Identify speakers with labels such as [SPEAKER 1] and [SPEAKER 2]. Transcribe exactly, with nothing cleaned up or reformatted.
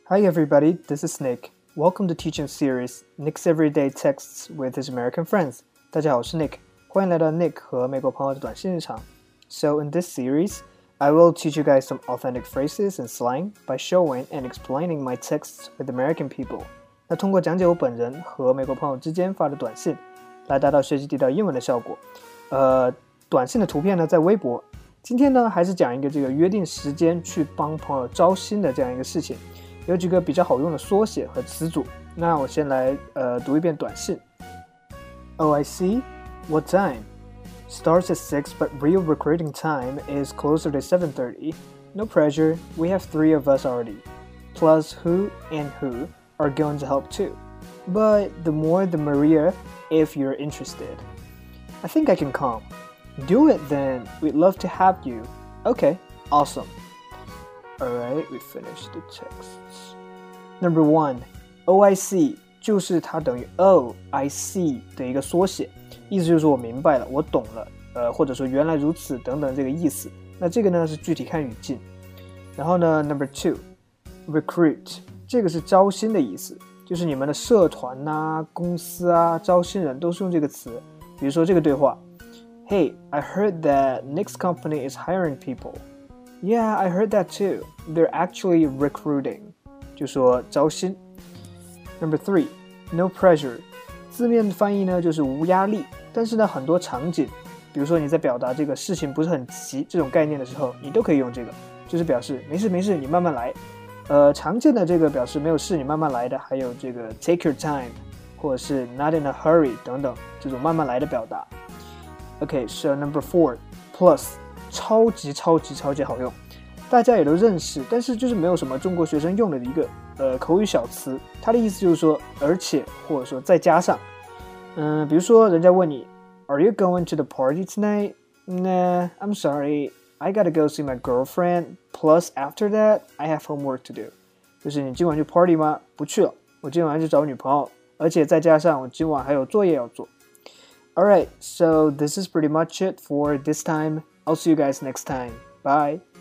[SPEAKER 1] Hi everybody, this is Nick. Welcome to teaching series Nick's Everyday Texts with his American friends. 大家好，我是 Nick， 欢迎来到 Nick 和美国朋友的短信日常。So in this series, I will teach you guys some authentic phrases and slang by showing and explaining my texts with American people. 那通过讲解我本人和美国朋友之间发的短信，来达到学习地道英文的效果。呃，短信的图片呢，在微博。今天呢，还是讲一个这个约定时间去帮朋友招新的这样一个事情。有几个比较好用的缩写和词组，那我先来呃读一遍短信。Oh, I see. What time? Starts at six, but real recruiting time is closer to seven thirty. No pressure. We have three of us already. Plus who and who are going to help too. But the more the merrier if you're interested. I think I can come. Do it then. We'd love to have you. Okay, awesome.Alright, we finished the texts. Number one, O I C 就是它等于 Oh, I see 的一个缩写，意思就是我明白了，我懂了，呃，或者说原来如此等等这个意思。那这个呢是具体看语境。然后呢 Number two, recruit 这个是招新的意思，就是你们的社团啊、公司啊、招新人都是用这个词。比如说这个对话 Hey, I heard that Nick's company is hiring people.Yeah, I heard that too. They're actually recruiting. 就说招新。Number three, no pressure. 字面的翻译呢就是无压力，但是呢很多场景，比如说你在表达这个事情不是很急这种概念的时候，你都可以用这个，就是表示没事没事，你慢慢来。呃，常见的这个表示没有事，你慢慢来的，还有这个 take your time， 或者是 not in a hurry 等等这种慢慢来的表达。Okay, so number four, plus.超级超级超级好用，大家也都认识，但是就是没有什么中国学生用的一个呃口语小词，它的意思就是说而且或者说再加上。嗯，比如说人家问你 Are you going to the party tonight? Nah, I'm sorry, I gotta go see my girlfriend. Plus after that, I have homework to do. 就是你今晚去 party 吗？不去了，我今晚去找女朋友，而且再加上我今晚还有作业要做。Alright, so this is pretty much it for this time.I'll see you guys next time. Bye.